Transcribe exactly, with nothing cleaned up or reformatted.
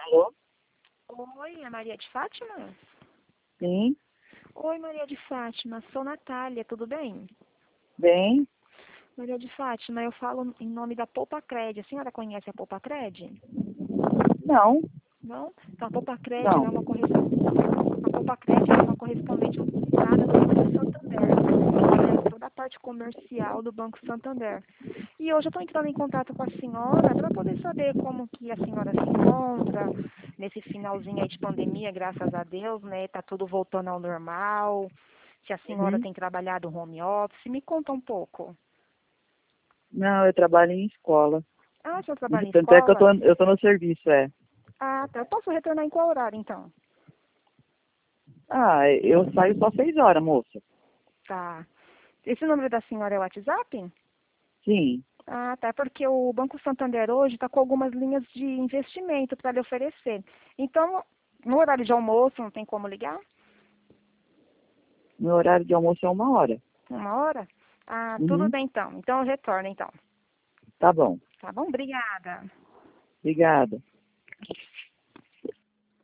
Alô? Oi, é Maria de Fátima? Sim, Oi, Maria de Fátima, sou Natália, tudo bem? bem? Maria de Fátima, eu falo em nome da Poupa-Cred. A senhora conhece a Poupa-Cred? Não, Não? Então, a Poupa-Cred ela é uma não. correspondente. A Poupa-Cred ela é uma correspondente autorizada do Banco Santander. Ela faz toda a parte comercial do Banco Santander. E hoje eu estou entrando em contato com a senhora para poder saber como que a senhora se encontra nesse finalzinho aí de pandemia, graças a Deus, né? Tá tudo voltando ao normal. Se a senhora Uhum. tem trabalhado home office, me conta um pouco. Não, eu trabalho em escola. Ah, a senhora trabalha em Tanto é que eu tô, escola? eu tô no serviço, é. Ah, tá. Eu posso retornar em qual horário, então? Ah, eu saio só seis horas, moça. Tá. Esse número da senhora é o WhatsApp? Sim. Ah, tá. Porque o Banco Santander hoje está com algumas linhas de investimento para lhe oferecer. Então, no horário de almoço, não tem como ligar? Meu horário de almoço é uma hora. Uma hora? Ah, tudo Uhum. bem, então. Então, eu retorno, então. Tá bom. Tá bom? Obrigada. Obrigada.